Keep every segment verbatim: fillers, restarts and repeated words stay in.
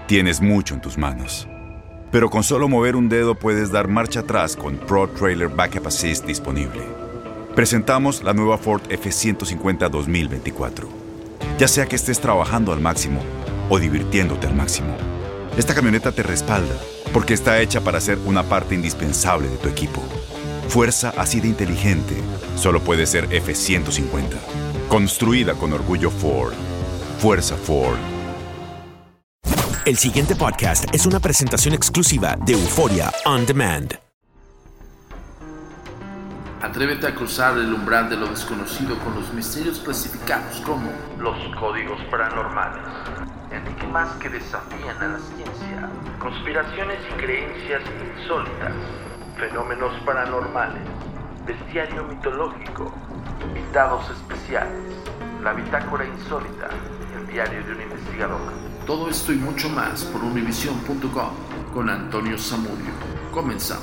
Tienes mucho en tus manos. Pero con solo mover un dedo puedes dar marcha atrás con Pro Trailer Backup Assist disponible. Presentamos la nueva Ford F ciento cincuenta dos mil veinticuatro. Ya sea que estés trabajando al máximo o divirtiéndote al máximo, esta camioneta te respalda porque está hecha para ser una parte indispensable de tu equipo. Fuerza así de inteligente solo puede ser F ciento cincuenta. Construida con orgullo Ford. Fuerza Ford. El siguiente podcast es una presentación exclusiva de Euphoria On Demand. Atrévete a cruzar el umbral de lo desconocido con los misterios clasificados como los códigos paranormales, enigmas que desafían a la ciencia, conspiraciones y creencias insólitas, fenómenos paranormales, bestiario mitológico, invitados especiales, la bitácora insólita, el diario de un investigador. Todo esto y mucho más por Univision punto com con Antonio Zamudio. Comenzamos.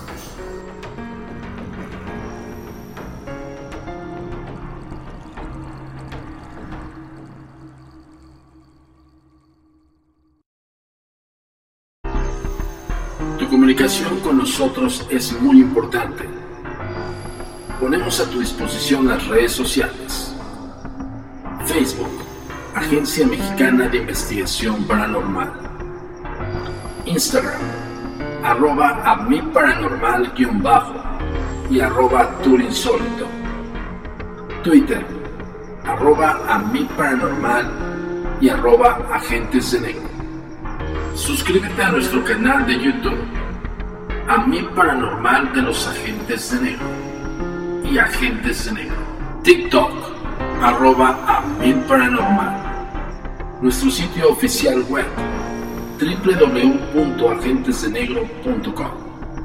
Tu comunicación con nosotros es muy importante. Ponemos a tu disposición las redes sociales. Facebook, Agencia Mexicana de Investigación Paranormal. Instagram, arroba a mi paranormal guión bajo y arroba turinsólito. Twitter, arroba a mi paranormal y arroba agentes de negro. Suscríbete a nuestro canal de YouTube, A Mi Paranormal de los Agentes de Negro y Agentes de Negro. TikTok, arroba A Mi Paranormal. Nuestro sitio oficial web, doble u doble u doble u punto agentes de negro punto com.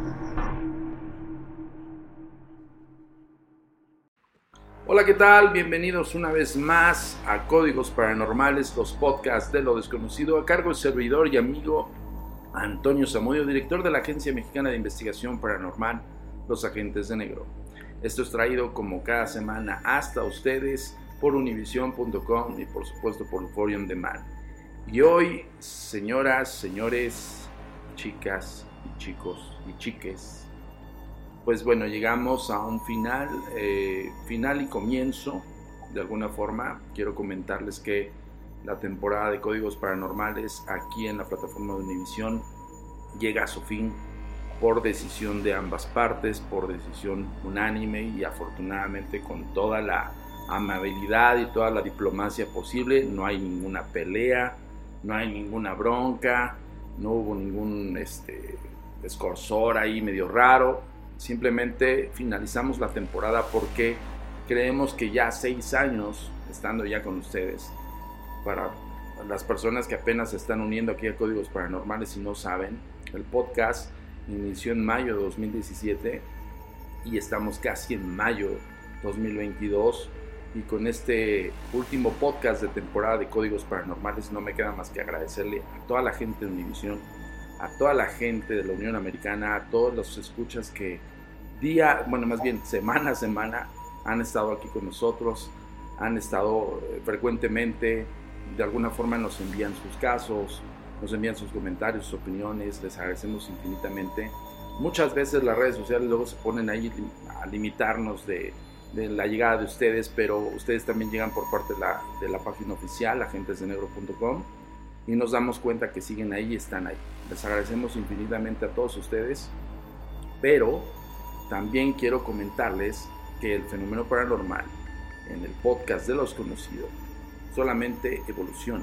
Hola, ¿qué tal? Bienvenidos una vez más a Códigos Paranormales, los podcasts de lo desconocido, a cargo del servidor y amigo Antonio Zamudio, director de la Agencia Mexicana de Investigación Paranormal, Los Agentes de Negro. Esto es traído como cada semana hasta ustedes por Univision punto com y por supuesto por Euphoria On Demand. Y hoy, señoras, señores, chicas y chicos y chiques, pues bueno, llegamos a un final, eh, final y comienzo. De alguna forma, quiero comentarles que la temporada de Códigos Paranormales aquí en la plataforma de Univision llega a su fin por decisión de ambas partes, por decisión unánime y afortunadamente con toda la amabilidad y toda la diplomacia posible. No hay ninguna pelea, no hay ninguna bronca, no hubo ningún este, escorzor ahí medio raro. Simplemente finalizamos la temporada porque creemos que ya seis años estando ya con ustedes, para las personas que apenas se están uniendo aquí a Códigos Paranormales y no saben, el podcast inició en mayo de dos mil diecisiete y estamos casi en mayo dos mil veintidós. Y con este último podcast de temporada de Códigos Paranormales no me queda más que agradecerle a toda la gente de Univision, a toda la gente de la Unión Americana, a todos los escuchas que día, bueno más bien semana a semana han estado aquí con nosotros, han estado frecuentemente, de alguna forma nos envían sus casos, nos envían sus comentarios, sus opiniones, les agradecemos infinitamente. Muchas veces las redes sociales luego se ponen ahí a limitarnos de de la llegada de ustedes, pero ustedes también llegan por parte de la, de la página oficial agentes de negro punto com y nos damos cuenta que siguen ahí y están ahí. Les agradecemos infinitamente a todos ustedes, pero también quiero comentarles que el fenómeno paranormal en el podcast de los conocidos solamente evoluciona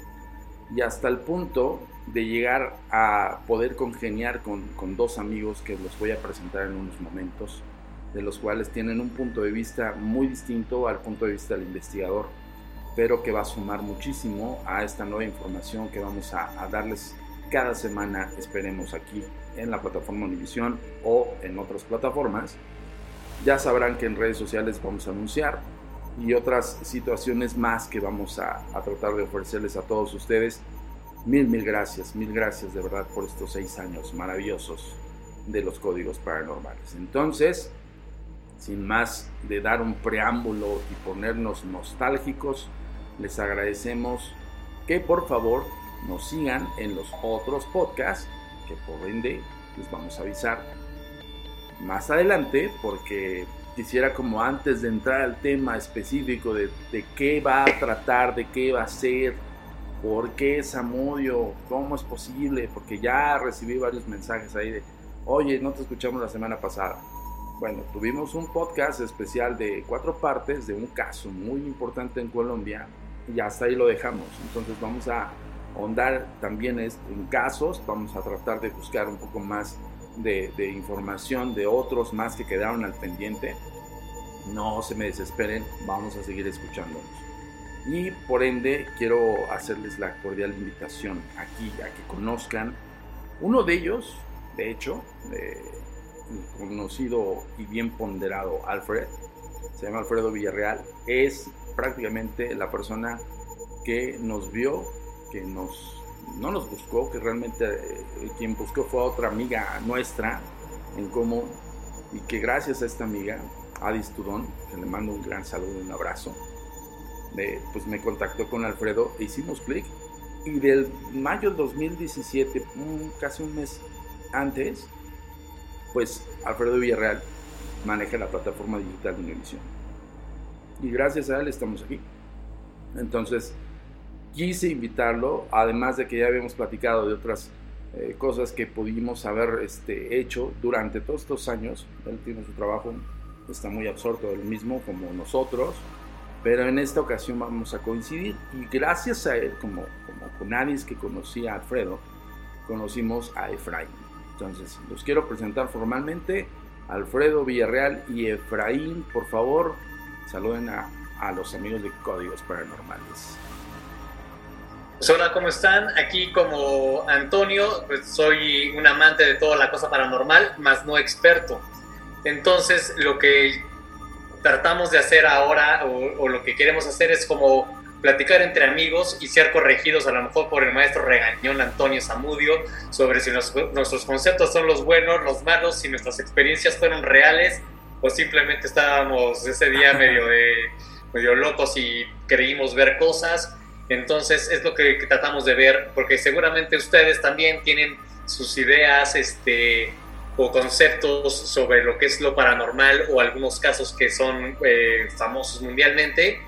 y hasta el punto de llegar a poder congeniar con, con dos amigos que los voy a presentar en unos momentos, de los cuales tienen un punto de vista muy distinto al punto de vista del investigador, pero que va a sumar muchísimo a esta nueva información que vamos a, a darles cada semana, esperemos aquí en la plataforma Univision o en otras plataformas. Ya sabrán que en redes sociales vamos a anunciar y otras situaciones más que vamos a, a tratar de ofrecerles a todos ustedes. Mil, mil gracias, mil gracias de verdad por estos seis años maravillosos de los Códigos Paranormales. Entonces, sin más de dar un preámbulo y ponernos nostálgicos, les agradecemos que por favor nos sigan en los otros podcasts, que por ende les vamos a avisar más adelante, porque quisiera, como antes de entrar al tema específico de, de qué va a tratar, de qué va a ser, por qué Zamudio, cómo es posible, porque ya recibí varios mensajes ahí de, oye, no te escuchamos la semana pasada. Bueno, tuvimos un podcast especial de cuatro partes de un caso muy importante en Colombia y hasta ahí lo dejamos. Entonces vamos a ahondar también en casos, vamos a tratar de buscar un poco más de, de información de otros más que quedaron al pendiente. No se me desesperen, vamos a seguir escuchándonos. Y por ende quiero hacerles la cordial invitación aquí a que conozcan uno de ellos, de hecho, eh, el conocido y bien ponderado Alfred, se llama Alfredo Villarreal, es prácticamente la persona que nos vio, que nos, no nos buscó, que realmente eh, quien buscó fue otra amiga nuestra en común, y que gracias a esta amiga, Adis Tudón, que le mando un gran saludo y un abrazo, eh, pues me contactó con Alfredo e hicimos clic, y del mayo del dos mil diecisiete, un, casi un mes antes, pues Alfredo Villarreal maneja la plataforma digital de Univision, y gracias a él estamos aquí. Entonces quise invitarlo, además de que ya habíamos platicado de otras eh, cosas que pudimos haber este, hecho durante todos estos años. Él tiene su trabajo, está muy absorto del mismo como nosotros, pero en esta ocasión vamos a coincidir, y gracias a él, como, como con nadie que conocía a Alfredo, conocimos a Efraín. Entonces los quiero presentar formalmente, Alfredo Villarreal y Efraín. Por favor, saluden a, a los amigos de Códigos Paranormales. Pues hola, ¿cómo están? Aquí como Antonio, pues soy un amante de toda la cosa paranormal, más no experto. Entonces lo que tratamos de hacer ahora, o, o lo que queremos hacer, es como platicar entre amigos y ser corregidos a lo mejor por el maestro regañón Antonio Zamudio sobre si nos, nuestros conceptos son los buenos, los malos, si nuestras experiencias fueron reales o simplemente estábamos ese día medio, de, medio locos y creímos ver cosas. Entonces es lo que, que tratamos de ver, porque seguramente ustedes también tienen sus ideas este, o conceptos sobre lo que es lo paranormal, o algunos casos que son eh, famosos mundialmente,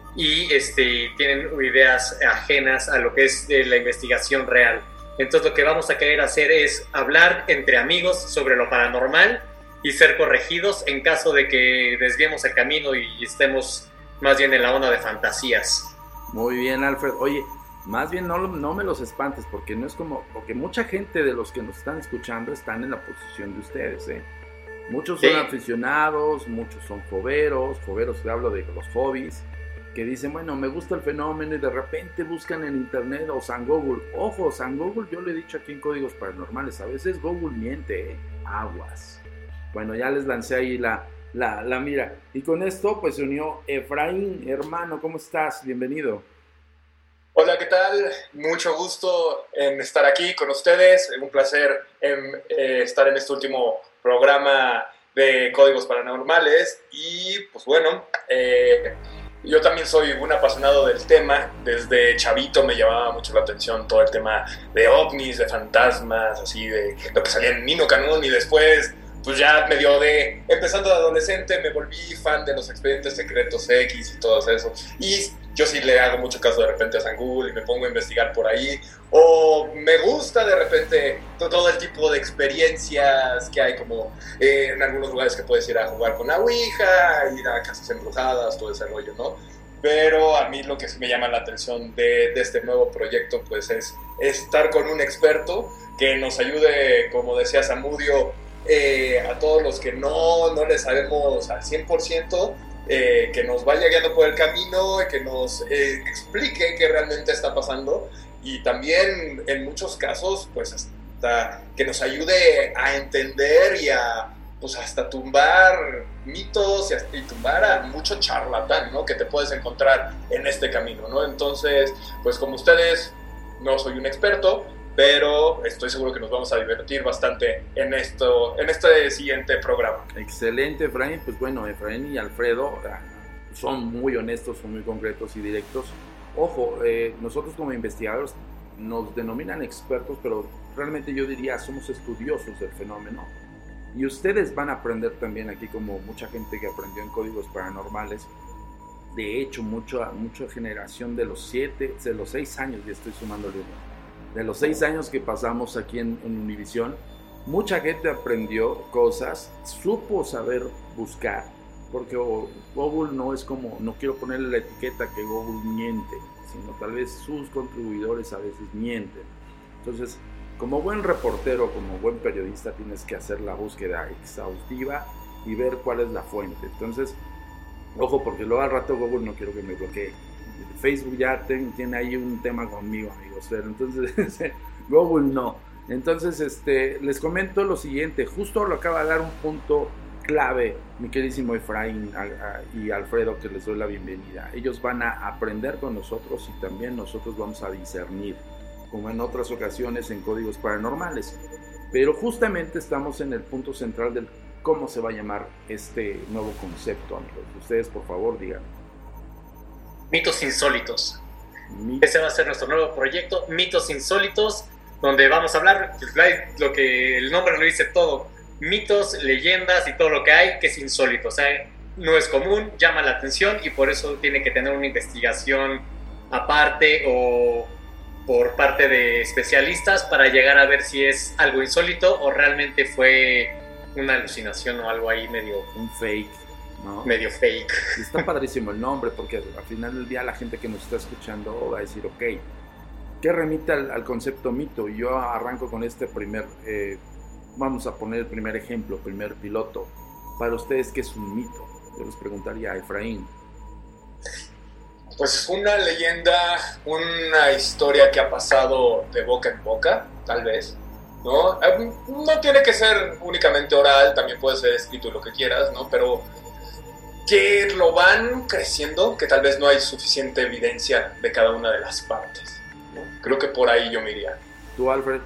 y este, tienen ideas ajenas a lo que es de la investigación real. Entonces lo que vamos a querer hacer es hablar entre amigos sobre lo paranormal y ser corregidos en caso de que desviemos el camino y estemos más bien en la onda de fantasías. Muy bien, Alfred. Oye, más bien no, no me los espantes, porque no es como, porque mucha gente de los que nos están escuchando están en la posición de ustedes, ¿eh? Muchos son sí. aficionados, muchos son joveros, joveros que hablo de los hobbies, que dicen, bueno, me gusta el fenómeno, y de repente buscan en internet o San Google. Ojo, San Google, yo lo he dicho aquí en Códigos Paranormales, a veces Google miente, ¿eh? Aguas. Bueno, ya les lancé ahí la, la, la mira. Y con esto, pues se unió Efraín. Hermano, ¿cómo estás? Bienvenido. Hola, ¿qué tal? Mucho gusto en estar aquí con ustedes. Un placer en, eh, estar en este último programa de Códigos Paranormales. Y, pues bueno, eh... yo también soy un apasionado del tema. Desde chavito me llamaba mucho la atención todo el tema de ovnis, de fantasmas, así de lo que salía en Nino Canún, y después, pues ya medio de, empezando de adolescente, me volví fan de los Expedientes Secretos X y todo eso. Y yo sí le hago mucho caso de repente a San Google y me pongo a investigar por ahí. O me gusta de repente todo el tipo de experiencias que hay, como eh, en algunos lugares que puedes ir a jugar con la Ouija, ir a casas embrujadas, todo ese rollo, ¿no? Pero a mí lo que sí me llama la atención de, de este nuevo proyecto, pues es estar con un experto que nos ayude, como decía Zamudio, eh, a todos los que no, no le sabemos al cien por ciento, eh, que nos vaya guiando por el camino, que nos eh, explique qué realmente está pasando. Y también en muchos casos, pues hasta que nos ayude a entender y a, pues hasta tumbar mitos y, hasta, y tumbar a mucho charlatán, ¿no? Que te puedes encontrar en este camino, ¿no? Entonces, pues como ustedes, no soy un experto, pero estoy seguro que nos vamos a divertir bastante en esto, en este siguiente programa. Excelente, Efraín. Pues bueno, Efraín y Alfredo son muy honestos, son muy concretos y directos. Ojo, eh, nosotros como investigadores nos denominan expertos, pero realmente yo diría somos estudiosos del fenómeno. Y ustedes van a aprender también aquí, como mucha gente que aprendió en Códigos Paranormales. De hecho, mucha, mucha generación de los siete, de los seis años, ya estoy sumándole uno, de los seis años que pasamos aquí en, en Univisión, mucha gente aprendió cosas, supo saber buscar, porque Google no es como, no quiero ponerle la etiqueta que Google miente, sino tal vez sus contribuidores a veces mienten. Entonces, como buen reportero, como buen periodista, tienes que hacer la búsqueda exhaustiva y ver cuál es la fuente. Entonces, ojo, porque luego al rato Google no quiero que me bloquee. Facebook ya ten, tiene ahí un tema conmigo, amigos, pero entonces Google no. Entonces, este, les comento lo siguiente, justo lo acaba de dar un punto clave mi queridísimo Efraín y Alfredo, que les doy la bienvenida. Ellos van a aprender con nosotros y también nosotros vamos a discernir, como en otras ocasiones en Códigos Paranormales. Pero justamente estamos en el punto central del cómo se va a llamar este nuevo concepto, amigos. Ustedes, por favor, digan. Mitos insólitos. Mi... Ese va a ser nuestro nuevo proyecto, Mitos Insólitos, donde vamos a hablar, lo que el nombre lo dice todo, mitos, leyendas y todo lo que hay que es insólito. O sea, no es común, llama la atención y por eso tiene que tener una investigación aparte o por parte de especialistas para llegar a ver si es algo insólito o realmente fue una alucinación o algo ahí medio... un fake, ¿no? Medio fake. Y está padrísimo el nombre, porque al final del día la gente que nos está escuchando va a decir, ok, ¿qué remite al, al concepto mito? Y yo arranco con este primer, eh, vamos a poner el primer ejemplo, primer piloto. Para ustedes, ¿qué es un mito? Yo les preguntaría a Efraín. Pues una leyenda, una historia que ha pasado de boca en boca, tal vez, ¿no? No tiene que ser únicamente oral, también puede ser escrito, lo que quieras, ¿no? Pero que lo van creciendo, que tal vez no hay suficiente evidencia de cada una de las partes, ¿no? Creo que por ahí yo me iría. ¿Tú, Alfred?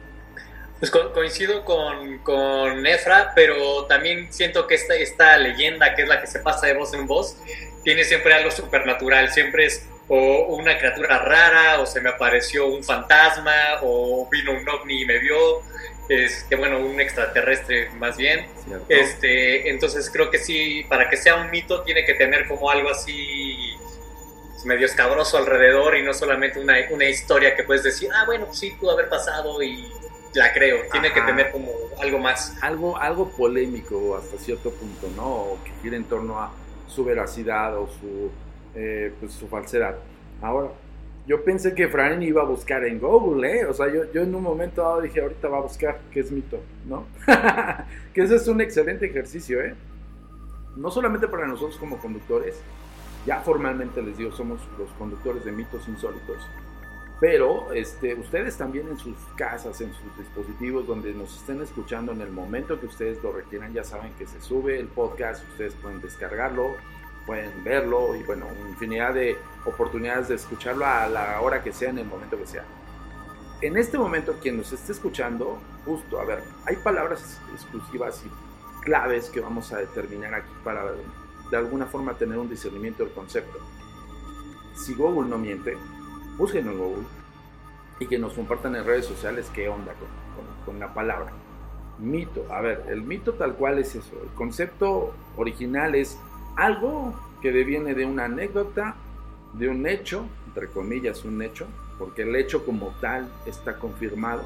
Pues co- coincido con, con Efra, pero también siento que esta, esta leyenda, que es la que se pasa de voz en voz, tiene siempre algo supernatural, siempre es o una criatura rara, o se me apareció un fantasma, o vino un ovni y me vio, este, bueno, un extraterrestre más bien. Este, entonces creo que sí, para que sea un mito tiene que tener como algo así medio escabroso alrededor y no solamente una, una historia que puedes decir, ah, bueno, pues sí, pudo haber pasado y la creo. Tiene Ajá. que tener como algo más. Algo, algo polémico hasta cierto punto, ¿no? O que gire en torno a su veracidad o su, eh, pues, su falsedad. Ahora, yo pensé que Efraín iba a buscar en Google, ¿eh? O sea, yo, yo en un momento dado dije, ahorita va a buscar qué es mito, ¿no? Que ese es un excelente ejercicio, ¿eh? No solamente para nosotros como conductores, ya formalmente les digo, somos los conductores de mitos insólitos, pero este, ustedes también en sus casas, en sus dispositivos, donde nos estén escuchando en el momento que ustedes lo requieran, ya saben que se sube el podcast, ustedes pueden descargarlo, pueden verlo y bueno, infinidad de oportunidades de escucharlo a la hora que sea, en el momento que sea. En este momento, quien nos esté escuchando, justo, a ver, hay palabras exclusivas y claves que vamos a determinar aquí para de alguna forma tener un discernimiento del concepto. Si Google no miente, búsquenlo en Google y que nos compartan en redes sociales qué onda con, con, con la palabra mito. A ver, el mito tal cual es eso. El concepto original es algo que deviene de una anécdota, de un hecho, entre comillas un hecho, porque el hecho como tal está confirmado,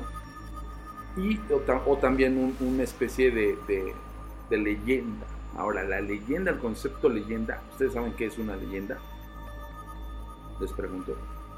y o, o también un, una especie de, de, de leyenda. Ahora, la leyenda, el concepto leyenda, ¿ustedes saben qué es una leyenda? Les pregunto.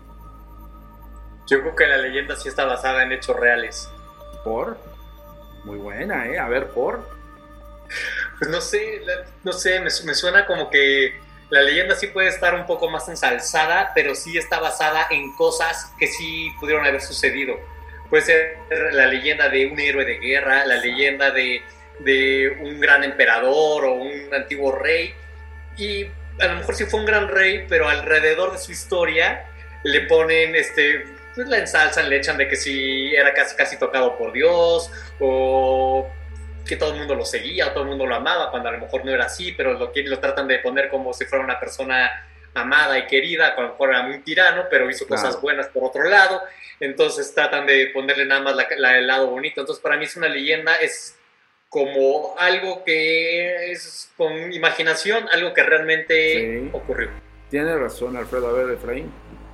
Yo creo que la leyenda sí está basada en hechos reales. ¿Por? Muy buena, ¿eh? A ver, ¿por? Pues no sé, no sé, me, me suena como que la leyenda sí puede estar un poco más ensalzada, pero sí está basada en cosas que sí pudieron haber sucedido. Puede ser la leyenda de un héroe de guerra, la leyenda de, de un gran emperador o un antiguo rey, y a lo mejor sí fue un gran rey, pero alrededor de su historia le ponen, este, pues la ensalzan, le echan de que sí era casi, casi tocado por Dios, o que todo el mundo lo seguía, o todo el mundo lo amaba, cuando a lo mejor no era así, pero lo, lo tratan de poner como si fuera una persona amada y querida, cuando a lo mejor era un tirano, pero hizo claro. cosas buenas por otro lado. entonces tratan de ponerle nada más la, la, el lado bonito. Entonces para mí es una leyenda, es como algo que es con imaginación, algo que realmente sí. ocurrió. Tiene razón, Alfredo. A ver, Efraín.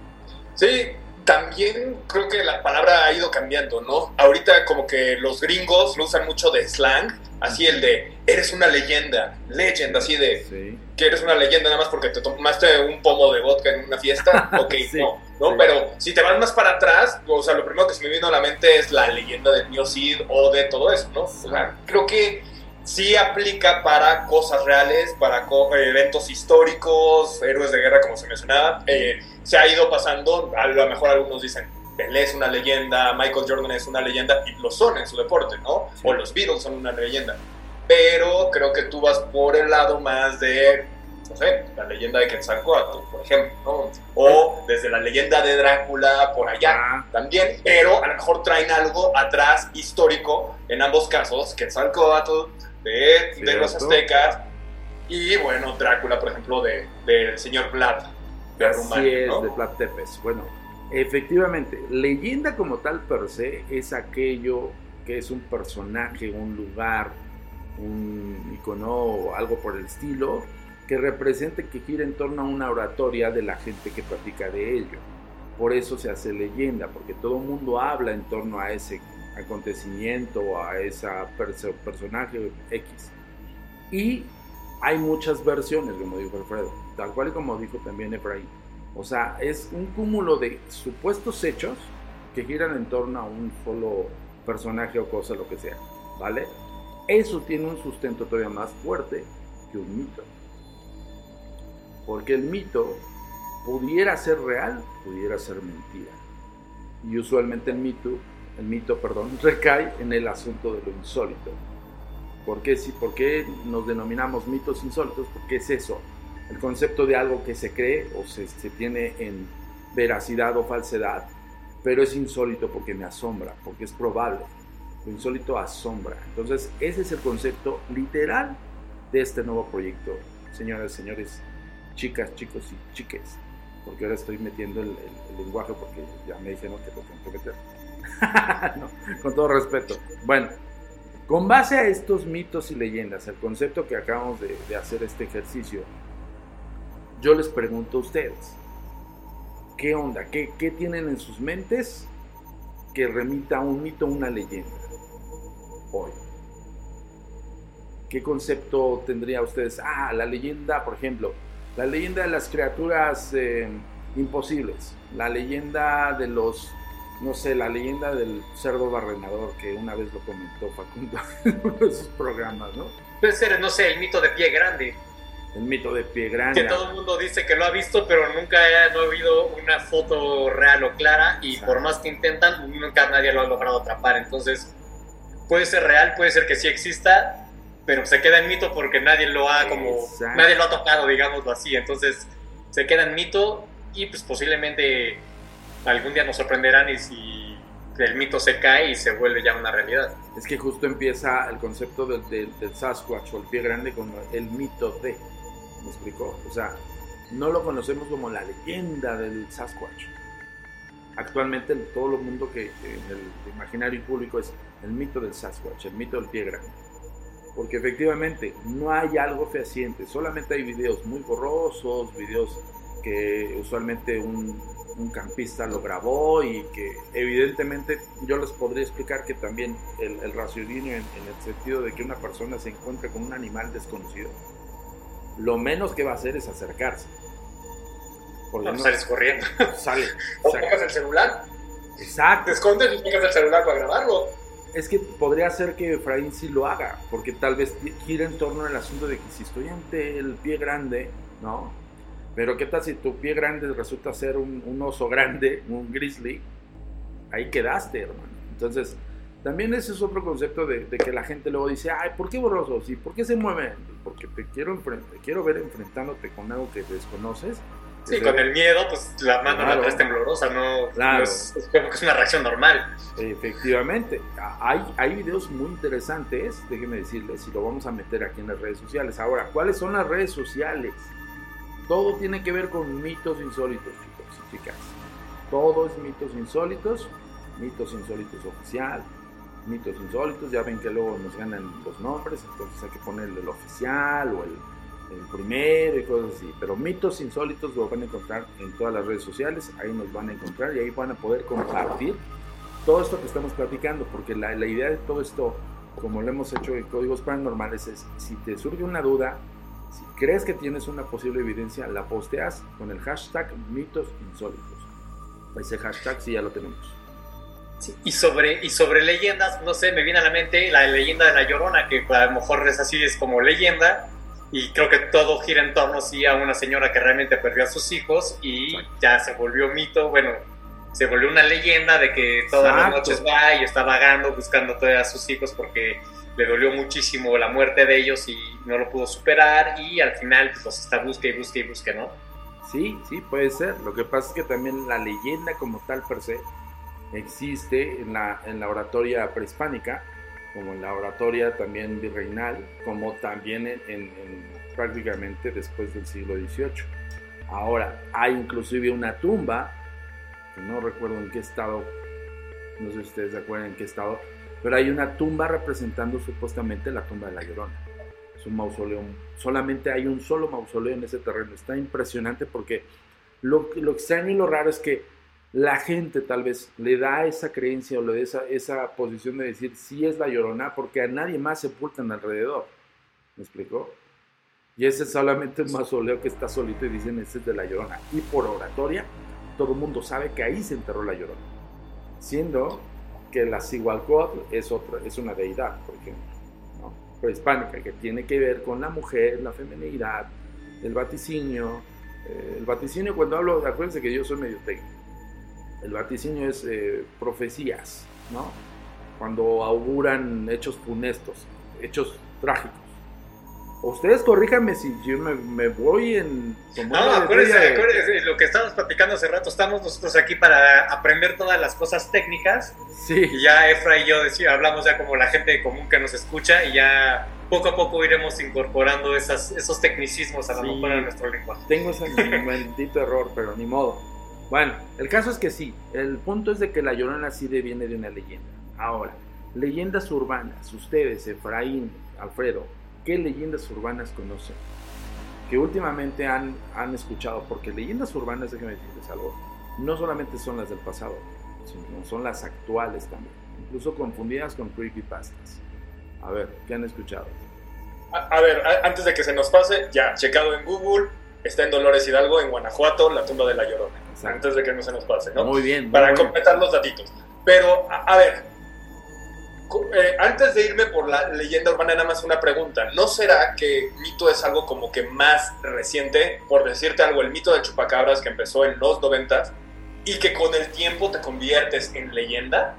Sí, también creo que la palabra ha ido cambiando, ¿no? Ahorita como que los gringos lo usan mucho de slang, así el de, eres una leyenda, legend, así de, sí. que eres una leyenda nada más porque te tomaste un pomo de vodka en una fiesta, ok, sí, no, ¿no? Sí. Pero si te vas más para atrás, o sea, lo primero que se me vino a la mente es la leyenda del Mio Cid o de todo eso, ¿no? Sí. O sea, creo que sí aplica para cosas reales, para co- eventos históricos, héroes de guerra, como se mencionaba. Eh, se ha ido pasando, a lo mejor algunos dicen, Pelé es una leyenda, Michael Jordan es una leyenda, y lo son en su deporte, ¿no? Sí. O los Beatles son una leyenda. Pero creo que tú vas por el lado más de, no sé, la leyenda de Quetzalcóatl, por ejemplo, ¿no? O desde la leyenda de Drácula, por allá, ah. también. Pero a lo mejor traen algo atrás histórico, en ambos casos, Quetzalcóatl, de, de los aztecas, y bueno, Drácula, por ejemplo, de, del señor Vlad, de Así Rumania, es, ¿no? de Vlad Tepes. Bueno, efectivamente, leyenda como tal per se es aquello que es un personaje, un lugar, un icono, algo por el estilo, que represente, que gira en torno a una oratoria de la gente que platica de ello. Por eso se hace leyenda, porque todo el mundo habla en torno a ese acontecimiento, a ese perso- personaje X. Y hay muchas versiones, como dijo Alfredo, tal cual y como dijo también Efraín. O sea, es un cúmulo de supuestos hechos que giran en torno a un solo personaje o cosa, lo que sea, ¿vale? Eso tiene un sustento todavía más fuerte que un mito. Porque el mito pudiera ser real, pudiera ser mentira. Y usualmente el mito El mito, perdón, recae en el asunto de lo insólito. ¿Por qué, sí, ¿Por qué nos denominamos mitos insólitos? Porque es eso, el concepto de algo que se cree o se, se tiene en veracidad o falsedad, pero es insólito porque me asombra, porque es probable. Lo insólito asombra. Entonces, ese es el concepto literal de este nuevo proyecto, señoras, señores, chicas, chicos y chiques, porque ahora estoy metiendo el, el, el lenguaje porque ya me dijeron que lo tengo que meter. No, con todo respeto. Bueno, con base a estos mitos y leyendas, el concepto que acabamos de, de hacer este ejercicio, yo les pregunto a ustedes, ¿qué onda? ¿Qué, qué tienen en sus mentes que remita a un mito o una leyenda hoy? ¿Qué concepto tendría ustedes? Ah, la leyenda, por ejemplo, la leyenda de las criaturas eh, imposibles, la leyenda de los... No sé, la leyenda del cerdo barrenador, que una vez lo comentó Facundo en uno de sus programas, ¿no? Puede ser, no sé, el mito de Pie Grande. El mito de Pie Grande. Que todo el mundo dice que lo ha visto, pero nunca ha, no ha habido una foto real o clara, y Exacto. por más que intentan, nunca nadie lo ha logrado atrapar. Entonces, puede ser real, puede ser que sí exista, pero se queda en mito porque nadie lo ha como Exacto. nadie lo ha tocado, digámoslo así. Entonces, se queda en mito y pues posiblemente algún día nos sorprenderán y si el mito se cae y se vuelve ya una realidad. Es que justo empieza el concepto del, del, del Sasquatch o el Pie Grande con el mito de, ¿me explicó? O sea, no lo conocemos como la leyenda del Sasquatch. Actualmente todo el mundo que, que en el imaginario público es el mito del Sasquatch, el mito del Pie Grande. Porque efectivamente no hay algo fehaciente, solamente hay videos muy borrosos, videos que usualmente un, un campista lo grabó y que evidentemente yo les podría explicar que también el, el raciocinio en, en el sentido de que una persona se encuentre con un animal desconocido, lo menos que va a hacer es acercarse. Porque no, no sales corriendo. Sale. O sacas el celular. Exacto. Te escondes y sacas el celular para grabarlo. Es que podría ser que Efraín sí lo haga, porque tal vez gira en torno al asunto de que si estoy ante el Pie Grande, ¿no? Pero qué tal si tu Pie Grande resulta ser un, un oso grande, un grizzly, ahí quedaste, hermano. Entonces, también ese es otro concepto de, de que la gente luego dice, ay, ¿por qué borrosos? ¿Y por qué se mueven? Porque te quiero, enfrent- te quiero ver enfrentándote con algo que desconoces. Sí, es con de... el miedo, pues la mano claro. la traes temblorosa, no, claro. no es, es como que es una reacción normal. Efectivamente, hay, hay videos muy interesantes, déjenme decirles, y lo vamos a meter aquí en las redes sociales. Ahora, ¿cuáles son las redes sociales? Todo tiene que ver con mitos insólitos, chicos y chicas. Todo es mitos insólitos, mitos insólitos oficial, mitos insólitos, ya ven que luego nos ganan los nombres, entonces hay que ponerle el oficial o el, el primero y cosas así, pero mitos insólitos lo van a encontrar en todas las redes sociales, ahí nos van a encontrar y ahí van a poder compartir todo esto que estamos platicando, porque la, la idea de todo esto, como lo hemos hecho en Códigos Paranormales, es si te surge una duda, si crees que tienes una posible evidencia, la posteas con el hashtag mitos insólitos. Ese hashtag sí ya lo tenemos. Sí, y, sobre, y sobre leyendas, no sé, me viene a la mente la leyenda de La Llorona, que a lo mejor es así, es como leyenda, y creo que todo gira en torno sí, a una señora que realmente perdió a sus hijos y sí. Ya se volvió mito, bueno, se volvió una leyenda de que todas Exacto. las noches va y está vagando buscando todavía a sus hijos porque le dolió muchísimo la muerte de ellos y no lo pudo superar y al final pues los está busque y busque y busque, ¿no? Sí, sí, puede ser. Lo que pasa es que también la leyenda como tal per se existe en la, en la oratoria prehispánica, como en la oratoria también virreinal, como también en, en, en prácticamente después del siglo dieciocho. Ahora, hay inclusive una tumba, que no recuerdo en qué estado, no sé si ustedes se acuerdan en qué estado, pero hay una tumba representando supuestamente la tumba de La Llorona. Es un mausoleo, solamente hay un solo mausoleo en ese terreno. Está impresionante porque lo, lo extraño y lo raro es que la gente tal vez le da esa creencia o le da esa, esa posición de decir sí es La Llorona porque a nadie más sepultan alrededor. ¿Me explicó? Y ese es solamente un mausoleo que está solito y dicen ese es de La Llorona. Y por oratoria, todo el mundo sabe que ahí se enterró La Llorona. Siendo que la Cihualcóatl es, otra, es una deidad, por ejemplo, ¿no? Prehispánica, que tiene que ver con la mujer, la feminidad, el vaticinio. Eh, el vaticinio, cuando hablo, acuérdense que yo soy medio técnico. El vaticinio es eh, profecías, ¿no? Cuando auguran hechos funestos, hechos trágicos. Ustedes corríjanme si yo me, me voy en... No, acuérdense, de... acuérdense, lo que estábamos platicando hace rato, estamos nosotros aquí para aprender todas las cosas técnicas. Sí. Y ya Efra y yo decía, hablamos ya como la gente común que nos escucha y ya poco a poco iremos incorporando esas, esos tecnicismos a lo mejor en nuestro lenguaje. Tengo ese maldito error, pero ni modo. Bueno, el caso es que sí, el punto es de que La Llorona sí viene de una leyenda. Ahora, leyendas urbanas, ustedes, Efraín, Alfredo, ¿qué leyendas urbanas conocen? Que últimamente han, han escuchado, porque leyendas urbanas, déjenme decirles algo, no solamente son las del pasado, sino son las actuales también, incluso confundidas con creepypastas. A ver, ¿qué han escuchado? A, a ver, a, antes de que se nos pase, ya, checado en Google, está en Dolores Hidalgo, en Guanajuato, la tumba de La Llorona. Exacto. Antes de que no se nos pase, ¿no? Muy bien. Muy Para bueno. completar los datitos. Pero, a, a ver... Eh, antes de irme por la leyenda urbana, nada más una pregunta. ¿No será que mito es algo como que más reciente? Por decirte algo, el mito del chupacabras que empezó en los noventas y que con el tiempo te conviertes en leyenda.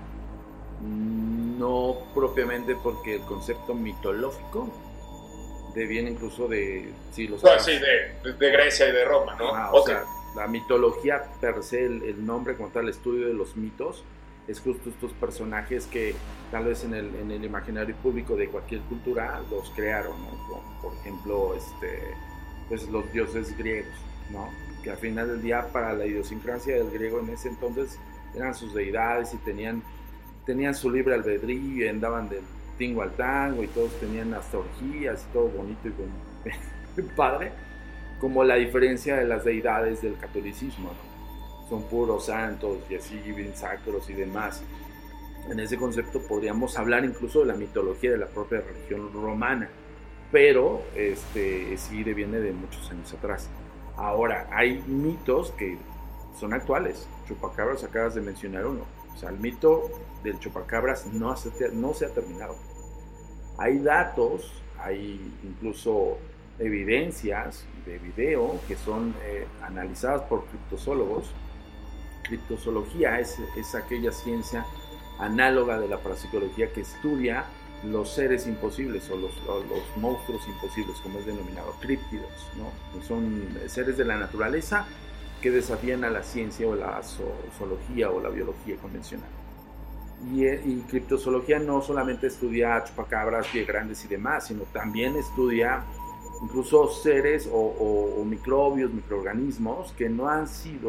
No propiamente, porque el concepto mitológico deviene incluso de... Sí, los no, sí de, de Grecia y de Roma, ¿no? Ah, okay. O sea, la mitología per se, el, el nombre como tal, el estudio de los mitos, es justo estos personajes que tal vez en el, en el imaginario público de cualquier cultura los crearon, ¿no? Como, por ejemplo, este, pues los dioses griegos, ¿no? Que al final del día, para la idiosincrasia del griego en ese entonces, eran sus deidades y tenían, tenían su libre albedrío y andaban del tingo al tango y todos tenían hasta orgías y todo bonito y bonito, padre, como la diferencia de las deidades del catolicismo, ¿no? Son puros santos y así, bien sacros y demás. En ese concepto podríamos hablar incluso de la mitología de la propia religión romana, pero este, sí viene de muchos años atrás. Ahora, hay mitos que son actuales. Chupacabras, acabas de mencionar uno. O sea, el mito del chupacabras no se, no se ha terminado. Hay datos, hay incluso evidencias de video que son eh, analizadas por criptozoólogos. Criptozoología es, es aquella ciencia análoga de la parapsicología que estudia los seres imposibles o los, o los monstruos imposibles, como es denominado, críptidos, ¿no? Son seres de la naturaleza que desafían a la ciencia o la zoología o la biología convencional. Y, y criptozoología no solamente estudia chupacabras, pie grandes y demás, sino también estudia incluso seres o, o, o microbios, microorganismos que no han sido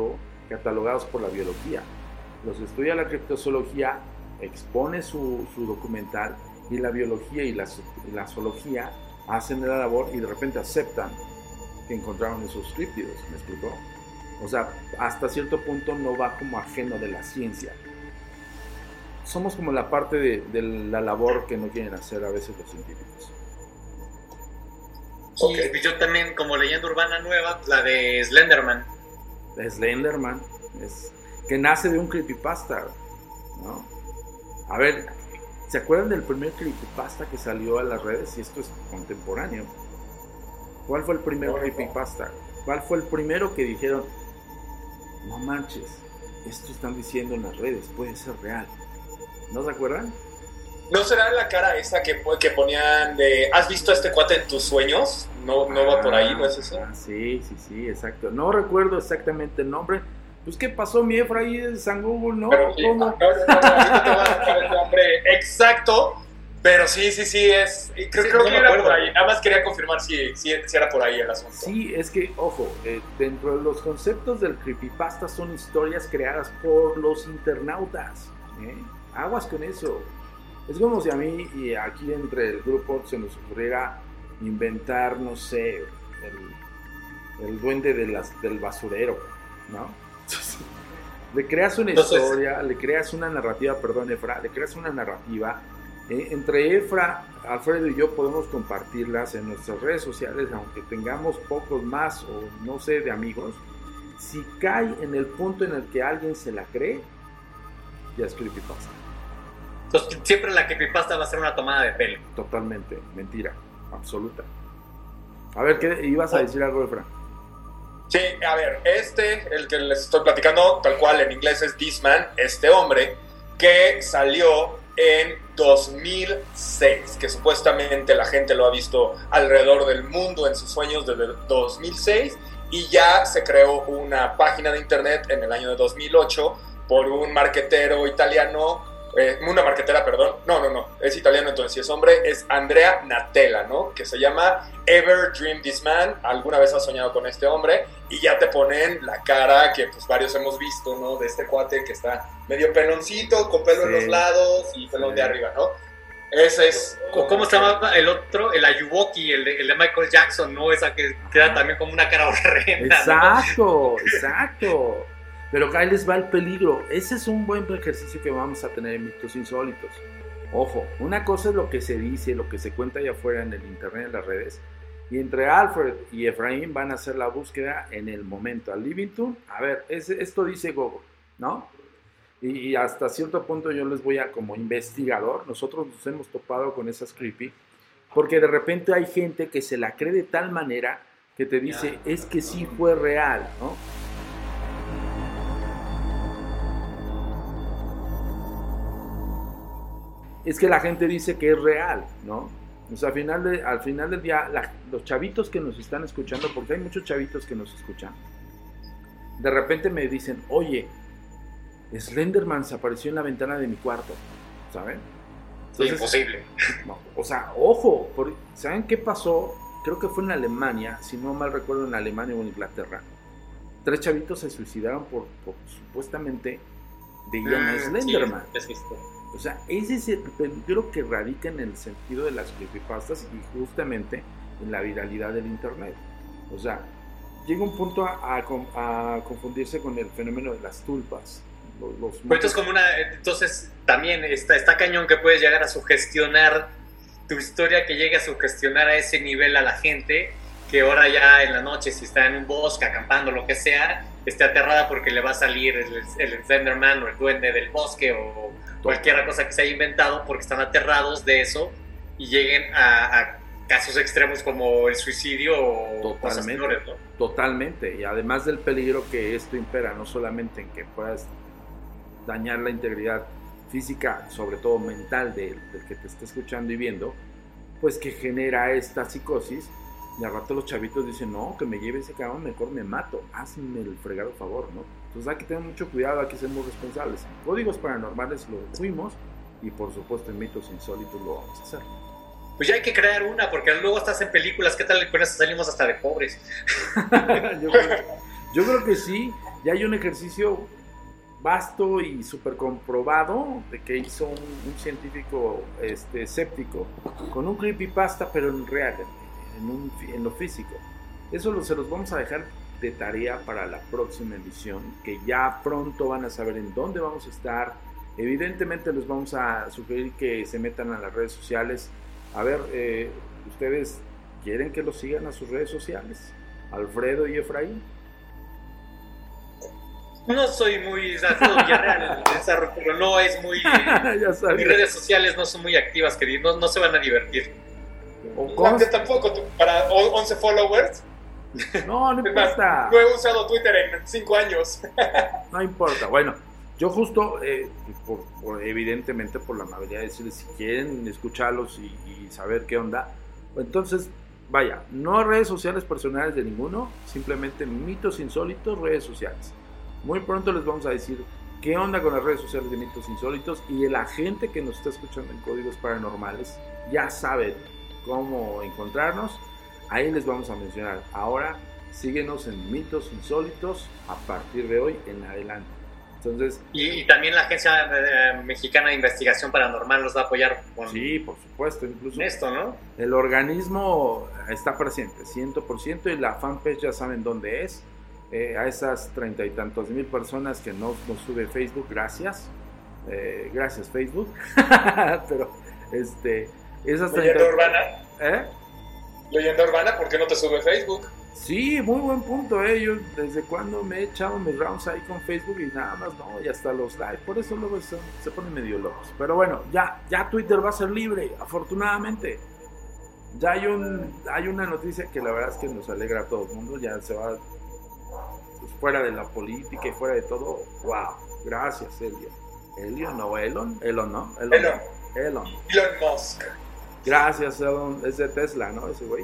catalogados por la biología. Los estudia la criptozoología, expone su, su documental, y la biología y la, y la zoología hacen la labor y de repente aceptan que encontraron esos críptidos. ¿Me explicó? O sea, hasta cierto punto no va como ajeno de la ciencia. Somos como la parte de, de la labor que no quieren hacer a veces los científicos. Sí, okay. Yo también, como leyenda urbana nueva, pues la de Slenderman. Slenderman, es, que nace de un creepypasta, ¿no? A ver, ¿se acuerdan del primer creepypasta que salió a las redes? Y esto es contemporáneo. ¿Cuál fue el primer creepypasta? ¿Cuál fue el primero que dijeron, no manches, esto están diciendo en las redes, puede ser real? ¿No se acuerdan? ¿No será la cara esa que, que ponían de, ¿has visto a este cuate en tus sueños? No, no ah, va por ahí, ¿no es eso? Ah, sí, sí, sí, exacto. No recuerdo exactamente el nombre. Pues, ¿qué pasó, mi Efra, ahí en San Google, no? Pero, sí, no, no, no, no, ahorita te voy a decir el nombre exacto, pero sí, sí, sí, es, creo, sí, creo no que era por ahí. Nada más quería confirmar si, si, si era por ahí el asunto. Sí, es que, ojo, eh, dentro de los conceptos del creepypasta son historias creadas por los internautas, ¿eh? Aguas con eso. Es como si a mí y aquí entre el grupo se nos ocurriera inventar, no sé, el, el duende de las, del basurero, ¿no? Entonces, le creas una Entonces, historia, le creas una narrativa, perdón, Efra, le creas una narrativa. Eh, entre Efra, Alfredo y yo podemos compartirlas en nuestras redes sociales, aunque tengamos pocos más o no sé, de amigos. Si cae en el punto en el que alguien se la cree, ya es creepypasta. Entonces, siempre la creepypasta va a ser una tomada de pelo. Totalmente, mentira, absoluta. A ver, ¿qué ibas a decir algo, Efra? Sí, a ver, este, el que les estoy platicando, tal cual en inglés es This Man, este hombre, que salió en dos mil seis, que supuestamente la gente lo ha visto alrededor del mundo en sus sueños desde dos mil seis, y ya se creó una página de internet en el año de dos mil ocho por un marquetero italiano, eh, una marquetera, perdón, no, no, no, es italiano, entonces si es hombre, es Andrea Natella, ¿no? Que se llama Ever Dream This Man, alguna vez has soñado con este hombre, y ya te ponen la cara que pues varios hemos visto, ¿no? De este cuate que está medio peloncito, con pelo sí. en los lados y pelo sí. de arriba, ¿no? Ese es... ¿Cómo se llamaba el otro? El Ayuwoki, el de, el de Michael Jackson, ¿no? Esa que queda también como una cara horrenda. Exacto, ¿no? Exacto. Pero acá les va el peligro. Ese es un buen ejercicio que vamos a tener en Mitos Insólitos. Ojo, una cosa es lo que se dice, lo que se cuenta allá afuera en el internet, en las redes, y entre Alfred y Efraín van a hacer la búsqueda en el momento. Al Livington, a ver, es, esto dice Google, ¿no? Y, y hasta cierto punto yo les voy a, como investigador, nosotros nos hemos topado con esas creepy, porque de repente hay gente que se la cree de tal manera que te dice, es que sí fue real, ¿no? Es que la gente dice que es real, ¿no? O sea, al final, de, al final del día, la, los chavitos que nos están escuchando, porque hay muchos chavitos que nos escuchan, de repente me dicen, oye, Slenderman se apareció en la ventana de mi cuarto, ¿saben? Entonces, imposible. No, o sea, ojo, por, ¿saben qué pasó? Creo que fue en Alemania, si no mal recuerdo, en Alemania o en Inglaterra. Tres chavitos se suicidaron por, por supuestamente veían a Slenderman. Sí, o sea, ese es el peligro que radica en el sentido de las creepypastas y justamente en la viralidad del internet. O sea, llega un punto a, a, a confundirse con el fenómeno de las tulpas. Los, los entonces, como una, entonces también está, está cañón que puedes llegar a sugestionar tu historia, que llegue a sugestionar a ese nivel a la gente, que ahora ya en la noche, si está en un bosque, acampando, lo que sea, esté aterrada porque le va a salir el, el Slenderman o el duende del bosque o cualquier cosa que se haya inventado, porque están aterrados de eso y lleguen a, a casos extremos como el suicidio o cosas menores, ¿no? Totalmente, y además del peligro que esto impera, no solamente en que puedas dañar la integridad física, sobre todo mental del, del que te está escuchando y viendo, pues que genera esta psicosis. Y al rato los chavitos dicen, no, que me lleve ese cabrón, mejor me mato, hazme el fregado favor, ¿no? Entonces hay que tener mucho cuidado, hay que ser muy responsables. En Códigos Paranormales lo fuimos y por supuesto en Mitos Insólitos lo vamos a hacer. Pues ya hay que crear una, porque luego estás en películas, ¿qué tal con eso salimos hasta de pobres? yo, creo, yo creo que sí, ya hay un ejercicio vasto y súper comprobado de que hizo un, un científico este, escéptico con un creepypasta, pero en real, en, un, en lo físico. Eso lo, se los vamos a dejar de tarea para la próxima emisión, que ya pronto van a saber en dónde vamos a estar. Evidentemente les vamos a sugerir que se metan a las redes sociales. A ver, eh, ¿ustedes quieren que los sigan a sus redes sociales? Alfredo y Efraín. No soy muy Alfredo Villarreal, pero no es muy... mis redes sociales no son muy activas, que no, no se van a divertir. No, que tampoco, para once followers. No, no importa. No he usado Twitter en cinco años. No importa, bueno, yo justo, eh, por, por, evidentemente por la amabilidad de decirles, si quieren escucharlos y, y saber qué onda, entonces, vaya, no redes sociales personales de ninguno, simplemente mitos insólitos, redes sociales. Muy pronto les vamos a decir qué onda con las redes sociales de Mitos Insólitos, y la gente que nos está escuchando en Códigos Paranormales ya sabe cómo encontrarnos. Ahí les vamos a mencionar. Ahora síguenos en Mitos Insólitos a partir de hoy en adelante. Entonces, y, y también la Agencia eh, Mexicana de Investigación Paranormal los va a apoyar con sí, por supuesto, incluso esto, ¿no? El organismo está presente cien por ciento y la fanpage ya saben dónde es. Eh, a esas treinta y tantos mil personas que no nos sube Facebook, gracias, eh, gracias Facebook. Pero este, esas leyenda treinta... urbana, ¿eh? Leyenda urbana, ¿por qué no te sube Facebook? Sí, muy buen punto, eh. Yo desde cuando me he echado mis rounds ahí con Facebook y nada más no, y hasta los live, por eso luego se, se ponen medio locos. Pero bueno, ya, ya Twitter va a ser libre, afortunadamente. Ya hay un, hay una noticia que la verdad es que nos alegra a todo el mundo, ya se va. Pues fuera de la política y fuera de todo, wow, gracias Elio. Elio, no, Elon, Elon, ¿no? Elon. Elon. Elon. Elon Musk. Gracias, Elon, es de Tesla, ¿no? Ese güey.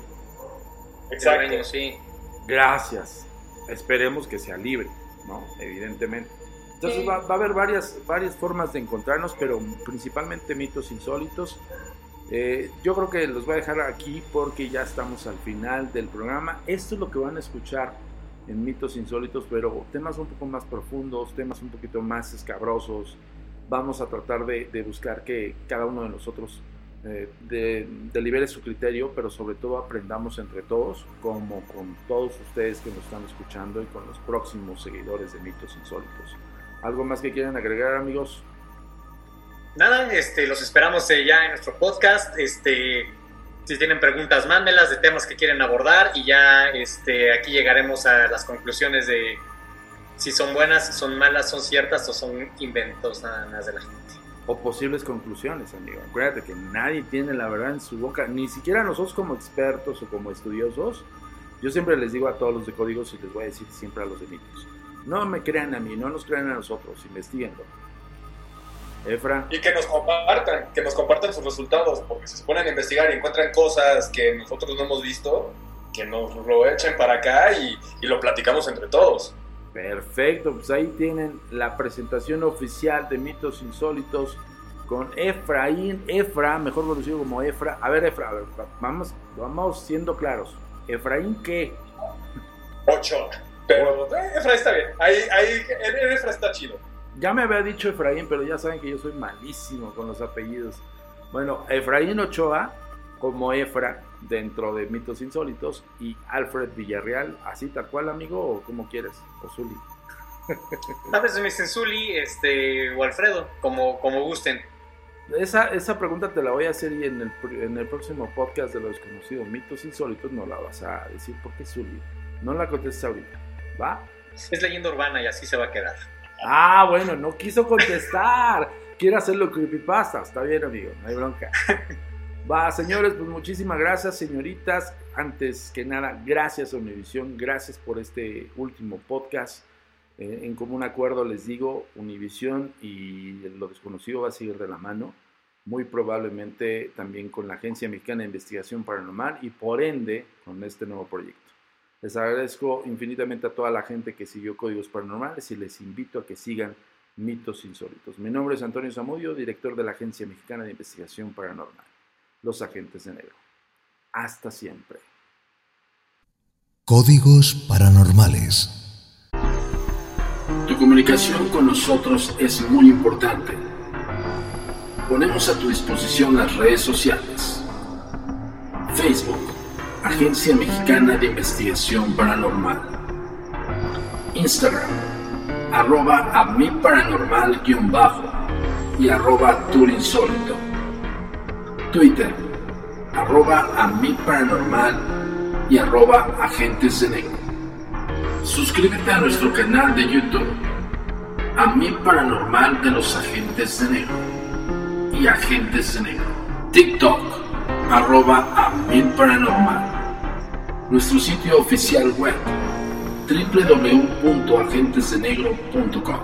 Exacto, sí. Gracias. Esperemos que sea libre, ¿no? Evidentemente. Entonces sí. va, va a haber varias, varias formas de encontrarnos, pero principalmente mitos insólitos. Eh, yo creo que los voy a dejar aquí porque ya estamos al final del programa. Esto es lo que van a escuchar en Mitos Insólitos, pero temas un poco más profundos, temas un poquito más escabrosos. Vamos a tratar de, de buscar que cada uno de nosotros eh, de, delibere su criterio, pero sobre todo aprendamos entre todos, como con todos ustedes que nos están escuchando y con los próximos seguidores de Mitos Insólitos. ¿Algo más que quieran agregar, amigos? Nada, este, los esperamos eh, ya en nuestro podcast. Este... Si tienen preguntas, mándenlas de temas que quieren abordar y ya este, aquí llegaremos a las conclusiones de si son buenas, si son malas, son ciertas o son inventos nada más de la gente. O posibles conclusiones, amigo. Acuérdate que nadie tiene la verdad en su boca, ni siquiera nosotros como expertos o como estudiosos. Yo siempre les digo a todos los de códigos y les voy a decir siempre a los de mitos. No me crean a mí, no nos crean a nosotros, investiguenlo. Efra. Y que nos compartan, que nos compartan sus resultados, porque si se ponen a investigar y encuentran cosas que nosotros no hemos visto, que nos lo echen para acá y, y lo platicamos entre todos. Perfecto, pues ahí tienen la presentación oficial de Mitos Insólitos con Efraín, Efra, mejor conocido como Efra. A ver, Efra, a ver, vamos, vamos siendo claros. ¿Efraín qué? Ocho. Pero eh, Efra está bien, ahí, ahí el Efra está chido. Ya me había dicho Efraín, pero ya saben que yo soy malísimo con los apellidos. Bueno, Efraín Ochoa, como Efra, dentro de Mitos Insólitos, y Alfred Villarreal, así tal cual, amigo, o como quieres, o Zuli. A veces me dicen Zuli, este, o Alfredo, como, como gusten. Esa, esa pregunta te la voy a hacer y en el, en el próximo podcast de lo desconocido, Mitos Insólitos, no la vas a decir porque es Zuli. No la contestes ahorita, ¿va? Es leyenda urbana y así se va a quedar. Ah, bueno, no quiso contestar. Quiere hacerlo creepypasta. Está bien, amigo, no hay bronca. Va, señores, pues muchísimas gracias, señoritas. Antes que nada, gracias a Univisión. Gracias por este último podcast. Eh, en común acuerdo les digo, Univisión y lo desconocido va a seguir de la mano. Muy probablemente también con la Agencia Mexicana de Investigación Paranormal y por ende con este nuevo proyecto. Les agradezco infinitamente a toda la gente que siguió Códigos Paranormales y les invito a que sigan Mitos Insólitos. Mi nombre es Antonio Zamudio, director de la Agencia Mexicana de Investigación Paranormal, Los Agentes de Negro. Hasta siempre. Códigos Paranormales. Tu comunicación con nosotros es muy importante. Ponemos a tu disposición las redes sociales. Facebook, Agencia Mexicana de Investigación Paranormal. Instagram, arroba a mi paranormal guión bajo y arroba turinsólito. Twitter, arroba a mi paranormal y arroba agentes de negro. Suscríbete a nuestro canal de YouTube, A Mi Paranormal de los Agentes de Negro y Agentes de Negro. TikTok, arroba A Mi Paranormal. Nuestro sitio oficial web, doble u doble u doble u punto agentes de negro punto com.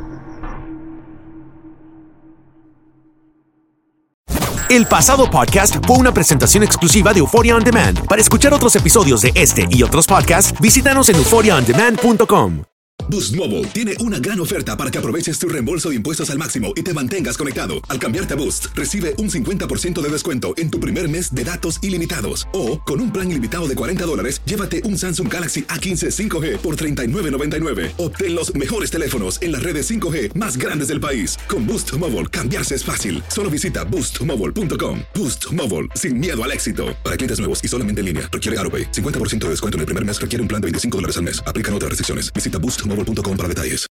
El pasado podcast fue una presentación exclusiva de Euphoria On Demand. Para escuchar otros episodios de este y otros podcasts, visítanos en euphoria on demand punto com. Boost Mobile tiene una gran oferta para que aproveches tu reembolso de impuestos al máximo y te mantengas conectado. Al cambiarte a Boost, recibe un cincuenta por ciento de descuento en tu primer mes de datos ilimitados. O, con un plan ilimitado de cuarenta dólares, llévate un Samsung Galaxy A quince cinco G por treinta y nueve noventa y nueve. Obtén los mejores teléfonos en las redes cinco G más grandes del país. Con Boost Mobile, cambiarse es fácil. Solo visita boost mobile punto com. Boost Mobile, sin miedo al éxito. Para clientes nuevos y solamente en línea, requiere AutoPay. cincuenta por ciento de descuento en el primer mes, requiere un plan de veinticinco dólares al mes. Aplican otras restricciones. Visita boost mobile punto com para detalles.